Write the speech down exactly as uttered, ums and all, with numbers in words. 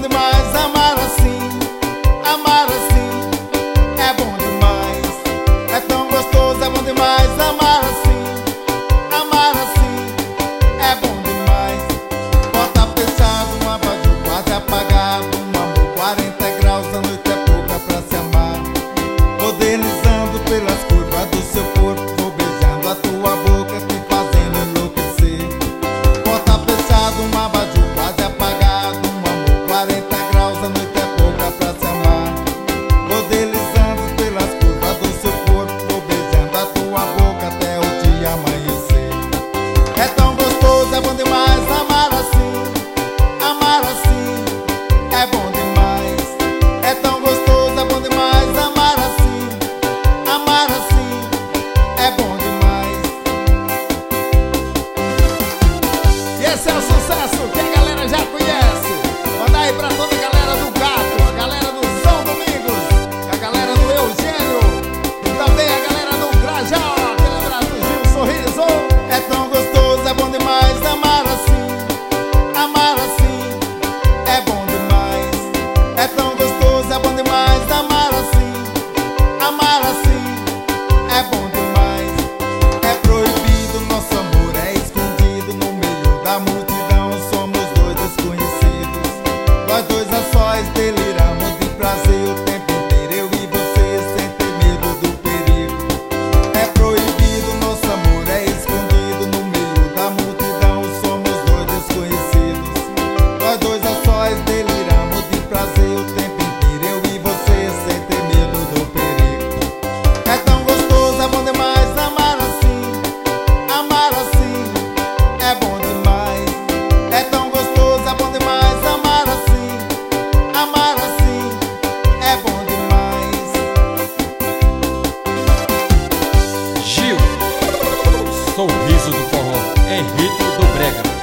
demais. Amar assim, amar assim é bom demais. É tão gostoso, é bom demais. Amar assim, amar assim é bom demais. Porta fechada, um abajur quase apagado, um amor quarenta graus, a noite é pouca pra se amar. Vou deslizando pelas curvas do seu corpo, vou beijando a tua boca, te fazendo enlouquecer. Porta fechada, um abajur quase apagado, um amor quarenta graus, a noite é pouca pra se amar. Vou deslizando pelas curvas do seu corpo, vou beijando a tua boca até o dia amanhecer. É tão gostoso, é bom demais. Amar assim, amar assim é bom demais. É tão gostoso, é bom demais. Amar assim, amar assim é bom demais. E esse é o sucesso que a galera já conhece. Manda aí pra toda a galera do Gato, a galera do São Domingos, a galera do Eugênio e também a galera do Grajal. Aquele abraço, Gil Sorriso. É tão gostoso, é bom demais. Amar assim, amar assim é bom demais. É tão gostoso, é bom demais. Amar assim, amar assim é bom demais. É proibido, nosso amor é escondido no meio da multidão. Somos dois desconhecidos, nós dois a sós deliramos de prazer o tempo inteiro, eu e você, sem ter medo do perigo. É proibido, nosso amor é escondido no meio da multidão. Somos dois desconhecidos, nós dois a sós deliramos de prazer o tempo inteiro, eu e você, sem ter medo do perigo. É tão gostoso, é bom demais. Amar assim, amar assim é bom demais. É tão gostoso, é bom demais. Amar assim, amar assim é bom demais. Gil, sorriso do forró, é ritmo do brega.